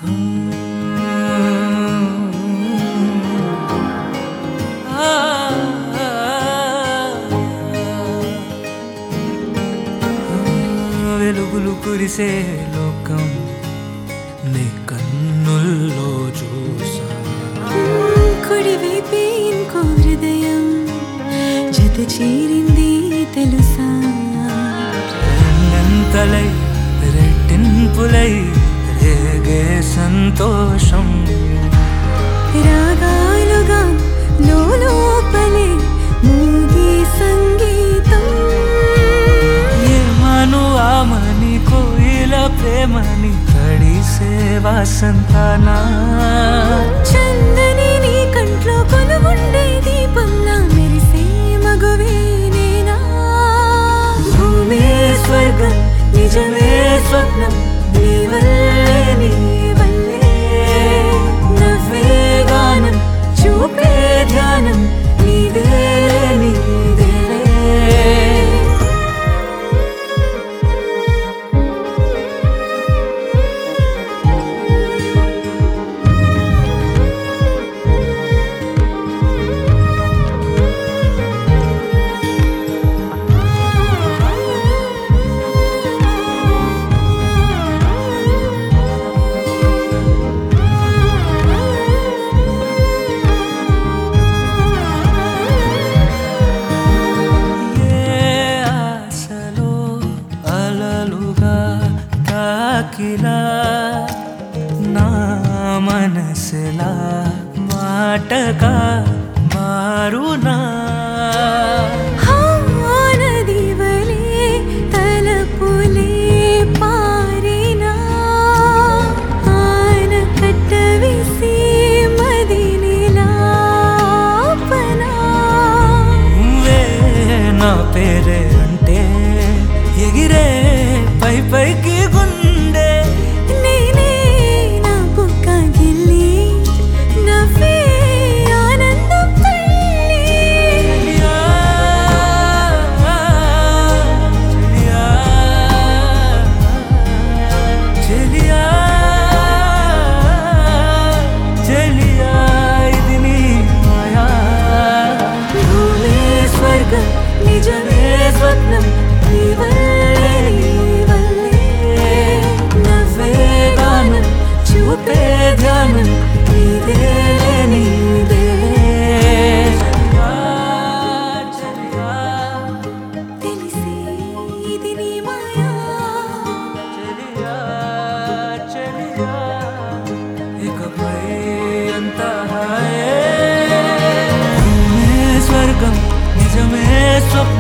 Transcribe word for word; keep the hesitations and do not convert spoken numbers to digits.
వెలుగులు కురిసే లోకం నీ కన్నుల్లో చూసా. కుడివైపే ఇంకో హృదయం జత చేరింది తెలుసా. రెండంతలై రెట్టింపులై రేగే సంతోషం రాగాలుగా లోపలే మూగి సంగీతం. ఏమను ఆమని కోయిల ప్రేమని తడిసే వాసంతానా. చందని నీ కంట్లో కొలువుండే దీపంలా మెరిసే మగువే నేనా. భూమే స్వర్గం నిజమే స్వప్నం నీ వల్లే నీ వల్లే. నవ్వే గానం చూపే ధ్యానం నీదే నీదేలే. తాకిలా నా మనసులా మాటగా మారునా. నదివలే తలపులే పారినా. ఆనకట్ట వేసి మదినిలాపనా. నువ్వే నా పేరే అంటే ఎగిరే పై పైకి గుండె. నేనే నా బుక్క గిల్లి నవ్వే ఆనందం తల్లి. చెలియా, చెలియా, చెలియా, చెలియా ఇది నీ మాయా. భూమే స్వర్గం నిజమే స్వప్నం నీ వల్లే నీ వల్లే. నవ్వే గానం చూపే ధ్యానం నీదే నీదే. చెలియా, తెలిసే ఇది నీ మాయా. చెలియా, చెలియా, ఇకపై అంతా హాయే. భూమే స్వర్గం నిజమే స్వప్నం